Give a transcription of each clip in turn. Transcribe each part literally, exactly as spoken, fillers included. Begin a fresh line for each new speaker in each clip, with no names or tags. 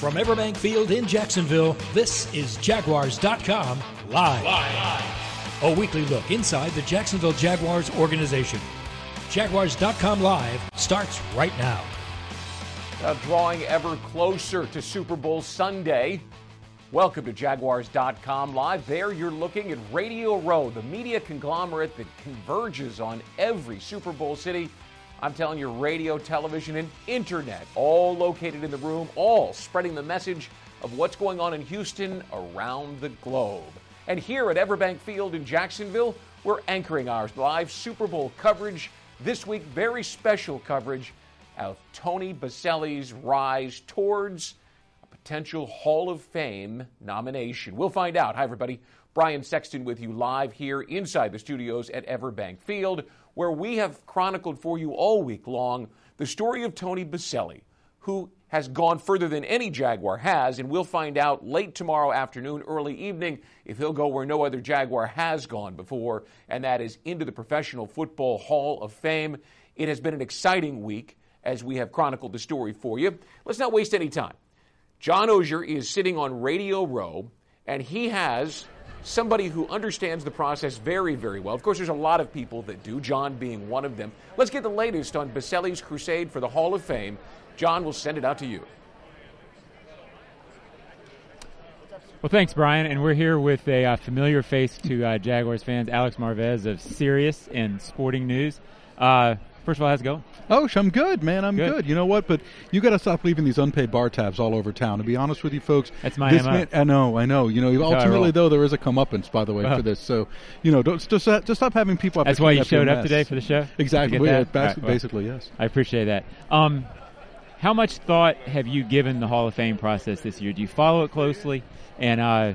From Everbank Field in Jacksonville, this is Jaguars dot com Live. Live. A weekly look inside the Jacksonville Jaguars organization. Jaguars dot com Live starts right now.
Uh, drawing ever closer to Super Bowl Sunday. Welcome to Jaguars dot com Live. There you're looking at Radio Row, the media conglomerate that converges on every Super Bowl city. I'm telling you, radio, television, and internet, all located in the room, all spreading the message of what's going on in Houston around the globe. And here at Everbank Field in Jacksonville, we're anchoring our live Super Bowl coverage. This week, very special coverage of Tony Boselli's rise towards a potential Hall of Fame nomination. We'll find out. Hi, everybody. Brian Sexton with you live here inside the studios at Everbank Field, where we have chronicled for you all week long the story of Tony Boselli, who has gone further than any Jaguar has, and we'll find out late tomorrow afternoon, early evening, if he'll go where no other Jaguar has gone before, and that is into the Professional Football Hall of Fame. It has been an exciting week as we have chronicled the story for you. Let's not waste any time. John Oehser is sitting on Radio Row, and he has somebody who understands the process very, very well. Of course, there's a lot of people that do, John being one of them. Let's get the latest on Boselli's crusade for the Hall of Fame. John will send it out to you.
Well, thanks, Brian. And we're here with a uh, familiar face to uh, Jaguars fans, Alex Marvez of Sirius and Sporting News. Uh, first of all, how's it going?
Oh, I'm good, man. I'm good.
good.
You know what? But you got to stop leaving these unpaid bar tabs all over town. To be honest with you, folks,
that's my
this
M O.
Man, I know, I know. You know,
that's
ultimately though, there is a comeuppance, by the way,
oh.
for this. So, you know, don't just uh, just stop having people. Have
that's
to
why you
showed
up today for the show.
Exactly. Well, yeah, bas-
right, well,
basically, yes.
I appreciate that. Um, how much thought have you given the Hall of Fame process this year? Do you follow it closely? And uh,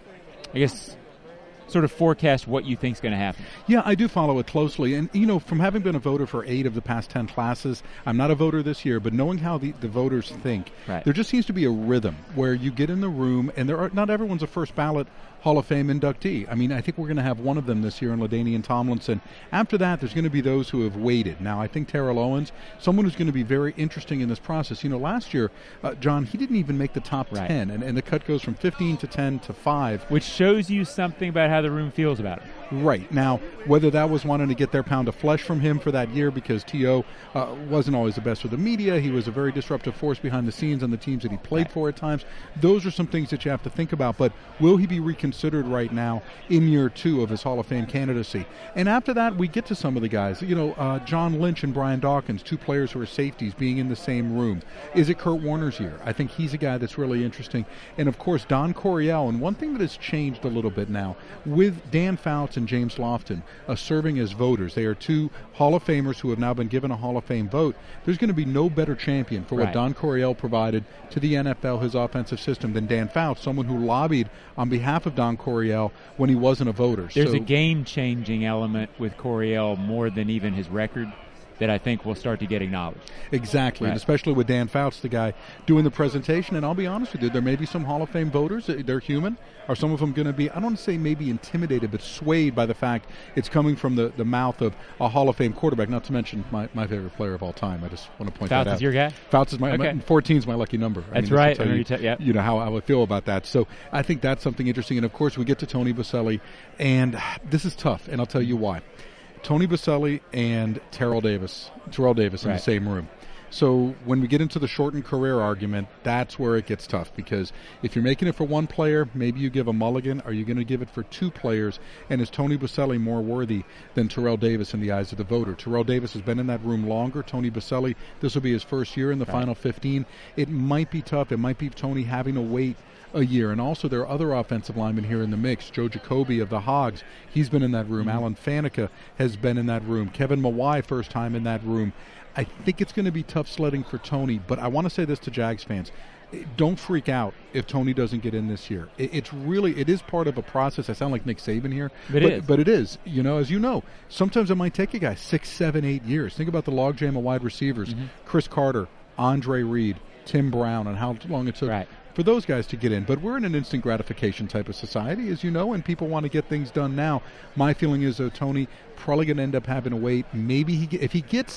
I guess sort of forecast what you think is going to happen.
Yeah, I do follow it closely. And, you know, from having been a voter for eight of the past ten classes, I'm not a voter this year, but knowing how the, the voters think,
right.
there just seems to be a rhythm where you get in the room, and there are not everyone's a first ballot Hall of Fame inductee. I mean, I think we're going to have one of them this year in LaDainian Tomlinson. After that, there's going to be those who have waited. Now, I think Terrell Owens, someone who's going to be very interesting in this process. You know, last year, uh, John, he didn't even make the top
right.
ten, and, and the cut goes from fifteen to ten to five.
Which shows you something about how the room feels about it.
Right. Now, whether that was wanting to get their pound of flesh from him for that year because T O uh, wasn't always the best with the media, he was a very disruptive force behind the scenes on the teams that he played
right.
for at times, those are some things that you have to think about. But will he be reconsidered right now in year two of his Hall of Fame candidacy? And after that, we get to some of the guys. You know, uh, John Lynch and Brian Dawkins, two players who are safeties, being in the same room. Is it Kurt Warner's year? I think he's a guy that's really interesting. And, of course, Don Coryell. And one thing that has changed a little bit now, with Dan Fouts and James Lofton uh, serving as voters, they are two Hall of Famers who have now been given a Hall of Fame vote. There's going to be no better champion for what
right.
Don Coryell provided to the N F L, his offensive system, than Dan Fouts, someone who lobbied on behalf of Don Coryell when he wasn't a voter.
There's
so,
a game-changing element with Coryell more than even his record that I think will start to get acknowledged.
Exactly,
right.
and especially with Dan Fouts, the guy doing the presentation. And I'll be honest with you, there may be some Hall of Fame voters, they're human. Are some of them going to be, I don't want to say maybe intimidated, but swayed by the fact it's coming from the, the mouth of a Hall of Fame quarterback, not to mention my, my favorite player of all time. I just want to point
Fouts
that out.
Fouts is your guy?
Fouts is my,
okay.
my fourteen is my lucky number.
That's
I mean,
right.
I
you,
you,
t- yeah.
you know how I would feel about that. So I think that's something interesting. And, of course, we get to Tony Boselli, and this is tough, and I'll tell you why. Tony Boselli and Terrell Davis, Terrell Davis in
right.
the same room. So when we get into the shortened career argument, that's where it gets tough, because if you're making it for one player, maybe you give a mulligan. Are you going to give it for two players? And is Tony Boselli more worthy than Terrell Davis in the eyes of the voter? Terrell Davis has been in that room longer. Tony Boselli, this will be his first year in the right. final fifteen. It might be tough. It might be Tony having to wait a year. And also there are other offensive linemen here in the mix. Joe Jacoby of the Hogs, he's been in that room. Mm-hmm. Alan Faneca has been in that room. Kevin Mawai, first time in that room. I think it's going to be tough sledding for Tony, but I want to say this to Jags fans. Don't freak out if Tony doesn't get in this year. It's really, it is part of a process. I sound like Nick Saban here,
but,
but,
it is.
but it is. You know, as you know, sometimes it might take a guy six, seven, eight years. Think about the logjam of wide receivers. Mm-hmm. Chris Carter, Andre Reed, Tim Brown, and how long it took
right.
for those guys to get in. But we're in an instant gratification type of society, as you know, and people want to get things done now. My feeling is, though, Tony probably going to end up having to wait. Maybe he, if he gets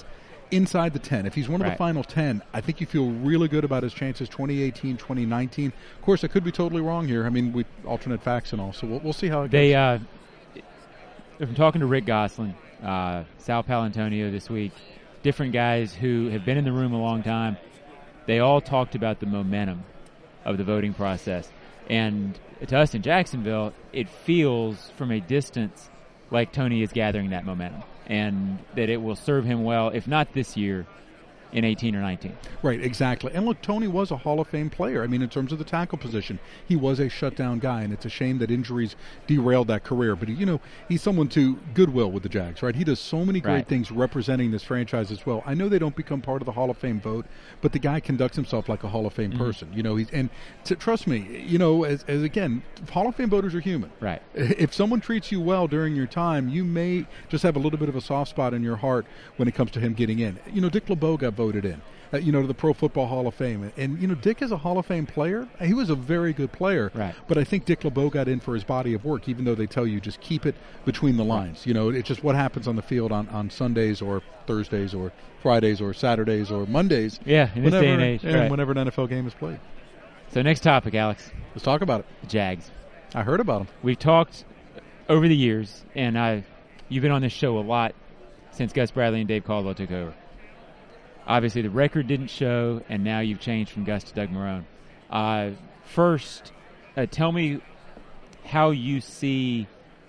inside the ten. If he's one of
right.
the final ten, I think you feel really good about his chances twenty eighteen, twenty nineteen. Of course, I could be totally wrong here. I mean, we alternate facts and all, so we'll, we'll see how it
they,
goes.
Uh, I'm talking to Rick Gosselin, uh, Sal Palantonio this week, different guys who have been in the room a long time. They all talked about the momentum of the voting process. And to us in Jacksonville, it feels from a distance like Tony is gathering that momentum, and that it will serve him well, if not this year, in eighteen or nineteen.
Right, exactly. And look, Tony was a Hall of Fame player. I mean, in terms of the tackle position, he was a shutdown guy, and it's a shame that injuries derailed that career. But, you know, he's someone to goodwill with the Jags, right? He does so many great
right.
things representing this franchise as well. I know they don't become part of the Hall of Fame vote, but the guy conducts himself like a Hall of Fame mm-hmm. person. You know, he's and to, trust me, you know, as, as again, Hall of Fame voters are human.
Right.
If someone treats you well during your time, you may just have a little bit of a soft spot in your heart when it comes to him getting in. You know, Dick LeBeau got voted in. Uh, you know, to the Pro Football Hall of Fame. And, and, you know, Dick is a Hall of Fame player. He was a very good player.
Right.
But I think Dick LeBeau got in for his body of work, even though they tell you just keep it between the lines. You know, it's just what happens on the field on, on Sundays or Thursdays or Fridays or Saturdays or Mondays.
Yeah, in this
whenever,
day and age.
And
right.
whenever an N F L game is played.
So next topic, Alex.
Let's talk about it.
The Jags.
I heard about them.
We've talked over the years, and I, you've been on this show a lot since Gus Bradley and Dave Caldwell took over. Obviously, the record didn't show, and now you've changed from Gus to Doug Marrone. Uh, first, uh, tell me how you see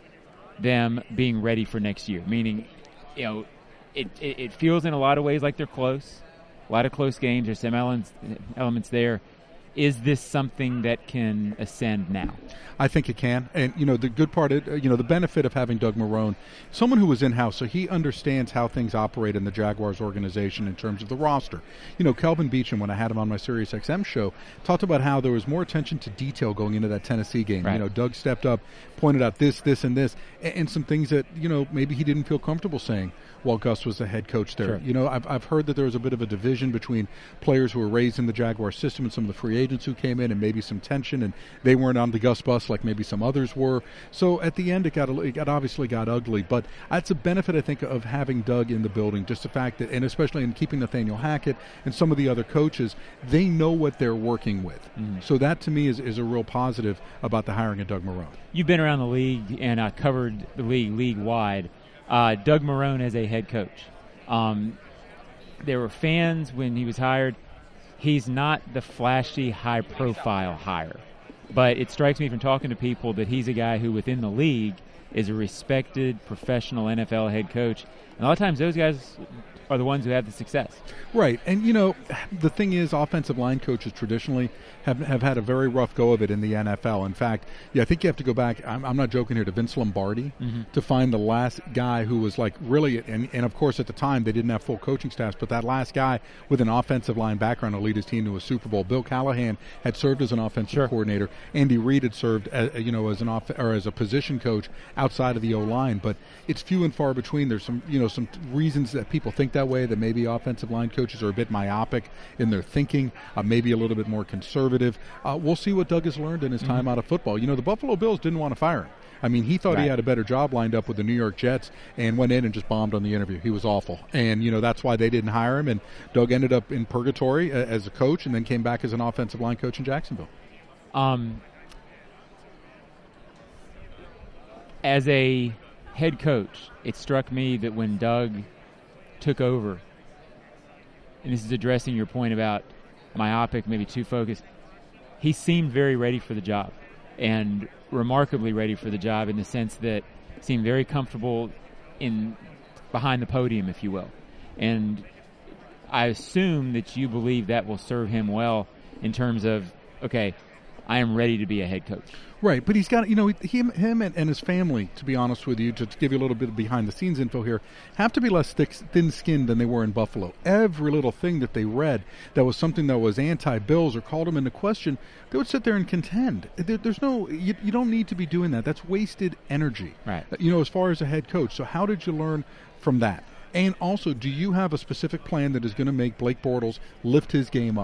them being ready for next year. Meaning, you know, it, it, it feels in a lot of ways like they're close. A lot of close games. There's some elements, elements there. Is this something that can ascend now?
I think it can. And, you know, the good part, uh, you know, the benefit of having Doug Marrone, someone who was in-house, so he understands how things operate in the Jaguars organization in terms of the roster. You know, Kelvin Beachum, when I had him on my Sirius X M show, talked about how there was more attention to detail going into that Tennessee game.
Right.
You know, Doug stepped up, pointed out this, this, and this, and, and some things that, you know, maybe he didn't feel comfortable saying while Gus was the head coach there.
Sure.
You know, I've, I've heard that there was a bit of a division between players who were raised in the Jaguar system and some of the free agents who came in, and maybe some tension, and they weren't on the Gus bus like maybe some others were. So at the end, it got, it got obviously got ugly. But that's a benefit, I think, of having Doug in the building, just the fact that, and especially in keeping Nathaniel Hackett and some of the other coaches, they know what they're working with. Mm. So that, to me, is, is a real positive about the hiring of Doug Marrone.
You've been around the league and uh, covered the league league-wide. Uh, Doug Marrone as a head coach. Um, there were fans when he was hired. He's not the flashy, high-profile hire. But it strikes me from talking to people that he's a guy who, within the league, is a respected professional N F L head coach. And a lot of times those guys are the ones who have the success.
Right. And, you know, the thing is, offensive line coaches traditionally have have had a very rough go of it in the N F L. In fact, yeah, I think you have to go back, I'm, I'm not joking here, to Vince Lombardi mm-hmm. to find the last guy who was like really, and, and of course at the time they didn't have full coaching staffs, but that last guy with an offensive line background to lead his team to a Super Bowl. Bill Callahan had served as an offensive
sure.
coordinator. Andy Reid had served as, you know, as an off, or as a position coach outside of the O-line, but it's few and far between. There's some, you know, some reasons that people think that way, that maybe offensive line coaches are a bit myopic in their thinking, uh, maybe a little bit more conservative. Uh, we'll see what Doug has learned in his time mm-hmm. out of football. You know, the Buffalo Bills didn't want to fire him. I mean, he thought
right.
he had a better job lined up with the New York Jets and went in and just bombed on the interview. He was awful. And, you know, that's why they didn't hire him. And Doug ended up in purgatory uh, as a coach and then came back as an offensive line coach in Jacksonville.
Um, as a head coach, it struck me that when Doug took over, and this is addressing your point about myopic, maybe too focused, he seemed very ready for the job, and remarkably ready for the job in the sense that seemed very comfortable in behind the podium, if you will. And I assume that you believe that will serve him well in terms of, okay, I am ready to be a head coach.
Right, but he's got, you know, him, him and, and his family, to be honest with you, to, to give you a little bit of behind-the-scenes info here, have to be less thick, thin-skinned than they were in Buffalo. Every little thing that they read that was something that was anti-Bills or called them into question, they would sit there and contend. There, there's no, you, you don't need to be doing that. That's wasted energy,
right?
You know, as far as a head coach. So how did you learn from that? And also, do you have a specific plan that is going to make Blake Bortles lift his game up?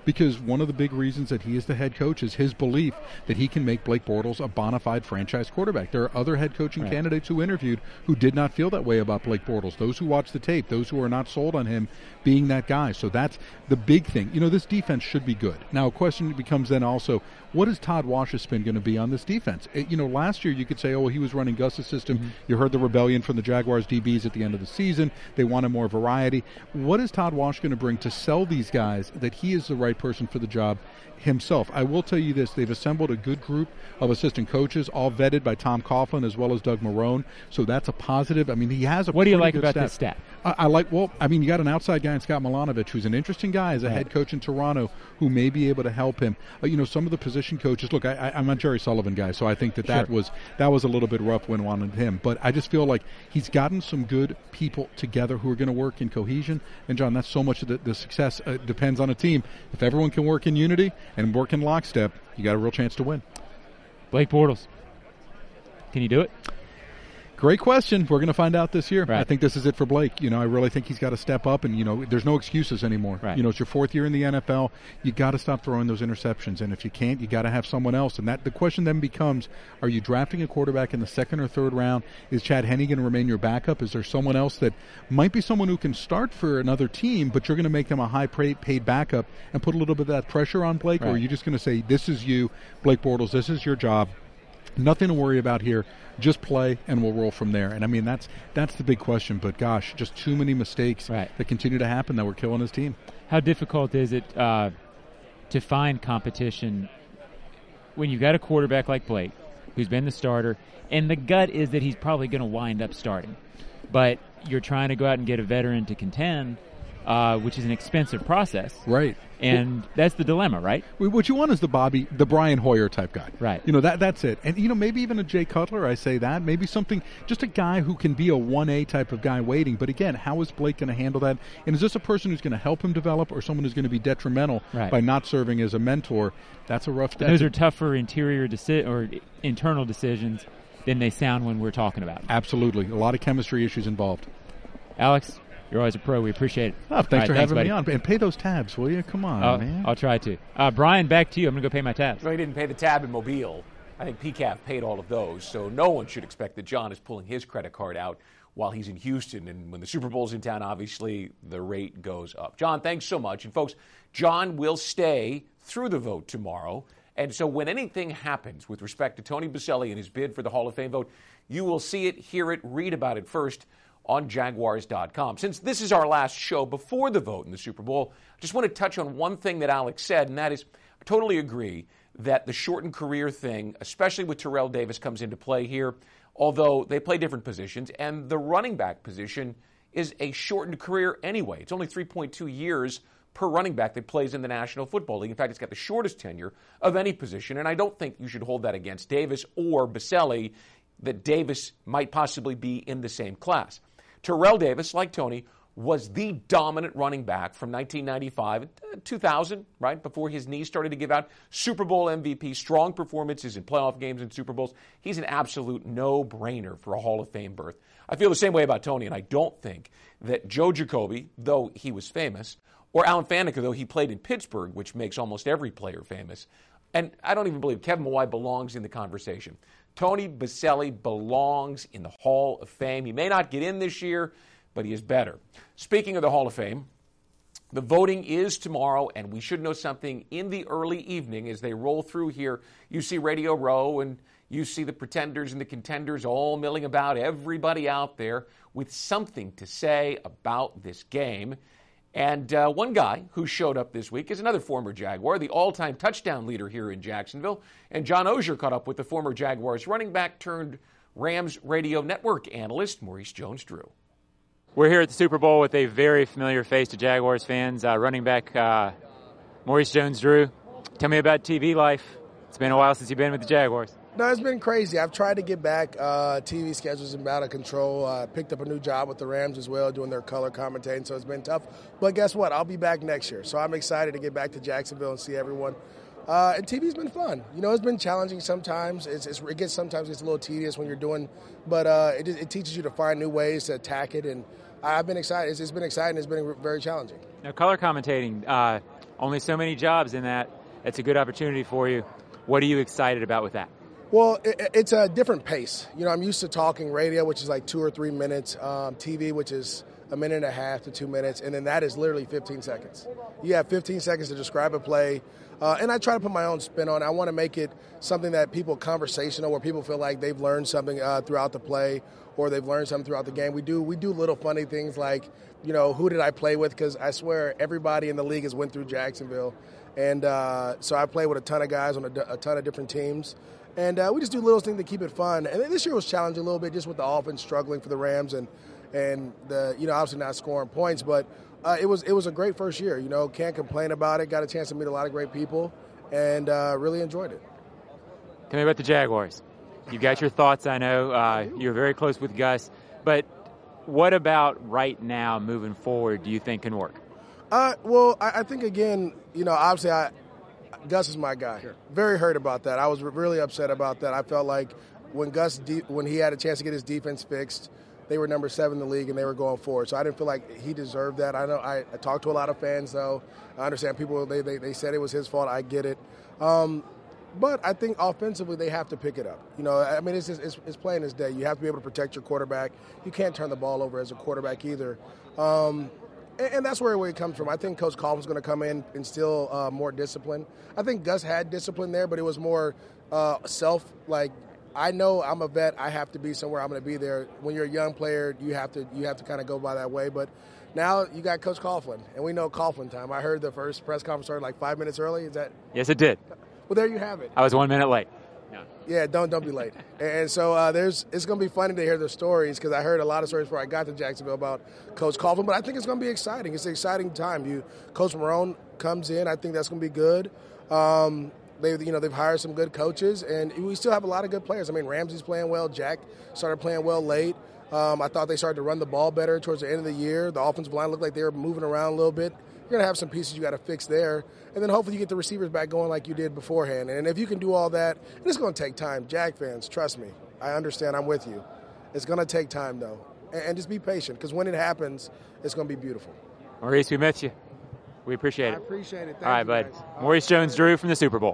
because one of the big reasons that he is the head coach is his belief that he can make Blake Bortles a bona fide franchise quarterback. There are other head coaching
right.
candidates who interviewed who did not feel that way about Blake Bortles. Those who watch the tape, those who are not sold on him being that guy. So that's the big thing. You know, this defense should be good. Now, a question becomes then also, what is Todd Wash's spin going to be on this defense? It, you know, last year you could say, oh, he was running Gus's system. Mm-hmm. You heard the rebellion from the Jaguars D Bs at the end of the season. They wanted more variety. What is Todd Wash going to bring to sell these guys that he is the right person for the job himself? I will tell you this. They've assembled a good group of assistant coaches, all vetted by Tom Coughlin as well as Doug Marrone. So that's a positive. I mean, he has a
What do you like
good
about
staff.
this staff?
I, I like, well, I mean, you got an outside guy in Scott Milanovic who's an interesting guy as a
right.
head coach in Toronto who may be able to help him. Uh, you know, some of the position coaches, look, I, I, I'm a Jerry Sullivan guy, so I think that that,
sure.
was, that was a little bit rough when wanted him. But I just feel like he's gotten some good people together who are going to work in cohesion. And, John, that's so much of the, the success uh, depends on a team. If everyone can work in unity and work in lockstep, you got a real chance to win.
Blake Bortles, can you do it?
Great question. We're going to find out this year.
Right.
I think this is it for Blake. You know, I really think he's got to step up, and, you know, there's no excuses anymore.
Right.
You know, it's your fourth year in the N F L. You got to stop throwing those interceptions, and if you can't, you got to have someone else. And that the question then becomes, are you drafting a quarterback in the second or third round? Is Chad Henne going to remain your backup? Is there someone else that might be someone who can start for another team, but you're going to make them a high-paid backup and put a little bit of that pressure on Blake?
Right.
Or are you just going to say, this is you, Blake Bortles, this is your job. Nothing to worry about here. Just play, and we'll roll from there. And, I mean, that's that's the big question. But, gosh, just too many mistakes
right.
that continue to happen that we're killing his team.
How difficult is it uh, to find competition when you've got a quarterback like Blake, who's been the starter, and the gut is that he's probably going to wind up starting. But you're trying to go out and get a veteran to contend, uh, which is an expensive process.
Right.
And well, that's the dilemma, right?
What you want is the Bobby, the Brian Hoyer type guy.
Right.
You know, that that's it. And, you know, maybe even a Jay Cutler, I say that. Maybe something, just a guy who can be a one A type of guy waiting. But, again, how is Blake going to handle that? And is this a person who's going to help him develop or someone who's going to be detrimental
right.
by not serving as a mentor? That's a rough step.
Those are tougher interior deci- or internal decisions than they sound when we're talking about them.
Absolutely. A lot of chemistry issues involved.
Alex, you're always a pro. We appreciate it.
Oh, thanks
right,
for
thanks,
having
buddy.
me on. And pay those tabs, will you? Come on,
I'll,
man.
I'll try to. Uh, Brian, back to you. I'm going to go pay my tabs.
No, he didn't pay the tab in Mobile. I think P C A F paid all of those, so no one should expect that John is pulling his credit card out while he's in Houston. And when the Super Bowl's in town, obviously, the rate goes up. John, thanks so much. And, folks, John will stay through the vote tomorrow. And so when anything happens with respect to Tony Boselli and his bid for the Hall of Fame vote, you will see it, hear it, read about it first on Jaguars dot com. Since this is our last show before the vote in the Super Bowl, I just want to touch on one thing that Alex said, and that is I totally agree that the shortened career thing, especially with Terrell Davis, comes into play here, although they play different positions, and the running back position is a shortened career anyway. It's only three point two years per running back that plays in the National Football League. In fact, it's got the shortest tenure of any position, and I don't think you should hold that against Davis or Boselli, that Davis might possibly be in the same class. Terrell Davis, like Tony, was the dominant running back from nineteen ninety-five to two thousand, right, before his knees started to give out. Super Bowl M V P, strong performances in playoff games and Super Bowls. He's an absolute no-brainer for a Hall of Fame berth. I feel the same way about Tony, and I don't think that Joe Jacoby, though he was famous, or Alan Faneca, though he played in Pittsburgh, which makes almost every player famous, and I don't even believe Kevin Mawae belongs in the conversation. Tony Boselli belongs in the Hall of Fame. He may not get in this year, but he is better. Speaking of the Hall of Fame, the voting is tomorrow, and we should know something in the early evening as they roll through here. You see Radio Row, and you see the pretenders and the contenders all milling about, everybody out there with something to say about this game. And uh, one guy who showed up this week is another former Jaguar, the all-time touchdown leader here in Jacksonville. And John Oehser caught up with the former Jaguars running back turned Rams radio network analyst, Maurice Jones-Drew.
We're here at the Super Bowl with a very familiar face to Jaguars fans, uh, running back uh, Maurice Jones-Drew. Tell me about T V life. It's been a while since you've been with the Jaguars.
No, it's been crazy. I've tried to get back. Uh, T V schedule's been out of control. I uh, picked up a new job with the Rams as well, doing their color commentating, so it's been tough. But guess what? I'll be back next year. So I'm excited to get back to Jacksonville and see everyone. Uh, and T V's been fun. You know, it's been challenging sometimes. It's, it's, it gets sometimes it's a little tedious when you're doing, but uh, it, it teaches you to find new ways to attack it. And I've been excited. It's, it's been exciting. It's been very challenging.
Now, color commentating, uh, only so many jobs in that. It's a good opportunity for you. What are you excited about with that?
Well, it, it's a different pace. You know, I'm used to talking radio, which is like two or three minutes, um, T V, which is a minute and a half to two minutes, and then that is literally fifteen seconds. You have fifteen seconds to describe a play, uh, and I try to put my own spin on it. I want to make it something that people conversational, where people feel like they've learned something uh, throughout the play or they've learned something throughout the game. We do we do little funny things like, you know, who did I play with? Because I swear everybody in the league has went through Jacksonville, and uh, so I play with a ton of guys on a, a ton of different teams. And uh, we just do little things to keep it fun. And this year was challenging a little bit just with the offense struggling for the Rams and and the you know obviously not scoring points. But uh, it was it was a great first year. You know, can't complain about it. Got a chance to meet a lot of great people, and uh, really enjoyed it.
Tell me about the Jaguars. You got your thoughts, I know. Uh, you're very close with Gus. But what about right now, moving forward, do you think can work?
Uh, well, I, I think, again, you know, obviously I – Gus is my guy. Sure. Very hurt about that. I was really upset about that. I felt like when Gus, de- when he had a chance to get his defense fixed, they were number seven in the league and they were going forward. So I didn't feel like he deserved that. I know I, I talked to a lot of fans, though. I understand people, they, they, they said it was his fault. I get it. Um, but I think offensively they have to pick it up. You know, I mean, it's, just, it's, it's plain as day. You have to be able to protect your quarterback. You can't turn the ball over as a quarterback either. Um, And that's where it comes from. I think Coach Coughlin's going to come in and instill uh, more discipline. I think Gus had discipline there, but it was more uh, self, like, I know I'm a vet. I have to be somewhere. I'm going to be there. When you're a young player, you have to you have to kind of go by that way. But now you got Coach Coughlin, and we know Coughlin time. I heard the first press conference started like five minutes early. Is that?
Yes, it did.
Well, there you have it.
I was one minute late. No.
Yeah, don't don't be late. And so uh, there's it's going to be funny to hear the stories because I heard a lot of stories before I got to Jacksonville about Coach Coughlin. But I think it's going to be exciting. It's an exciting time. You Coach Marrone comes in. I think that's going to be good. Um, they you know they've hired some good coaches, and we still have a lot of good players. I mean, Ramsey's playing well. Jack started playing well late. Um, I thought they started to run the ball better towards the end of the year. The offensive line looked like they were moving around a little bit. You're going to have some pieces you got to fix there. And then hopefully you get the receivers back going like you did beforehand. And if you can do all that, and it's going to take time. Jag fans, trust me. I understand. I'm with you. It's going to take time, though. And, and just be patient because when it happens, it's going to be beautiful.
Maurice, we met you. We appreciate it.
I appreciate it. Thank
all right,
you,
bud.
guys.
Maurice Jones-Drew from the Super Bowl.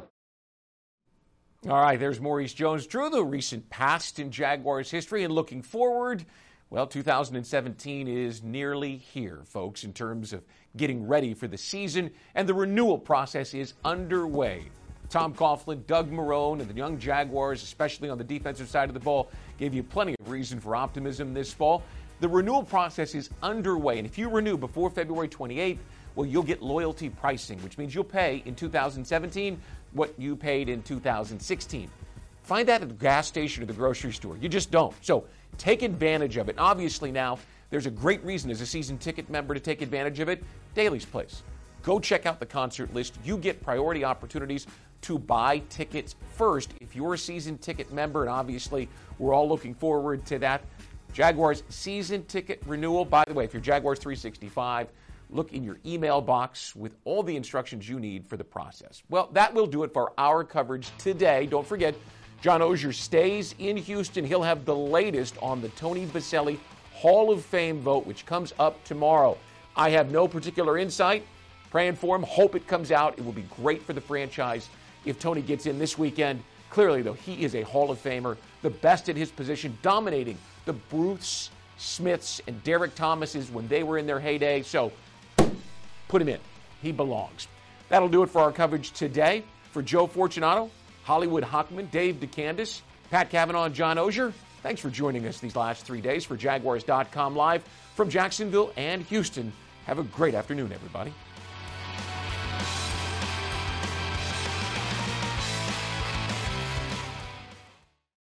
All right, there's Maurice Jones-Drew, the recent past in Jaguars history, and looking forward. Well, two thousand seventeen is nearly here, folks, in terms of getting ready for the season, and the renewal process is underway. Tom Coughlin, Doug Marrone, and the young Jaguars, especially on the defensive side of the ball, gave you plenty of reason for optimism this fall. The renewal process is underway, and if you renew before February twenty-eighth, well, you'll get loyalty pricing, which means you'll pay in two thousand seventeen what you paid in two thousand sixteen. Find that at the gas station or the grocery store. You just don't. So take advantage of it. Obviously now, there's a great reason as a season ticket member to take advantage of it. Daly's Place. Go check out the concert list. You get priority opportunities to buy tickets first if you're a season ticket member, and obviously we're all looking forward to that. Jaguars season ticket renewal. By the way, if you're Jaguars three sixty-five, look in your email box with all the instructions you need for the process. Well, that will do it for our coverage today. Don't forget, John Oehser stays in Houston. He'll have the latest on the Tony Boselli Hall of Fame vote, which comes up tomorrow. I have no particular insight. Praying for him. Hope it comes out. It will be great for the franchise if Tony gets in this weekend. Clearly, though, he is a Hall of Famer, the best at his position, dominating the Bruce Smiths and Derek Thomases when they were in their heyday. So put him in. He belongs. That'll do it for our coverage today. For Joe Fortunato, Hollywood Hockman, Dave DeCandis, Pat Cavanaugh, and John Oehser, thanks for joining us these last three days for Jaguars dot com Live from Jacksonville and Houston. Have a great afternoon, everybody.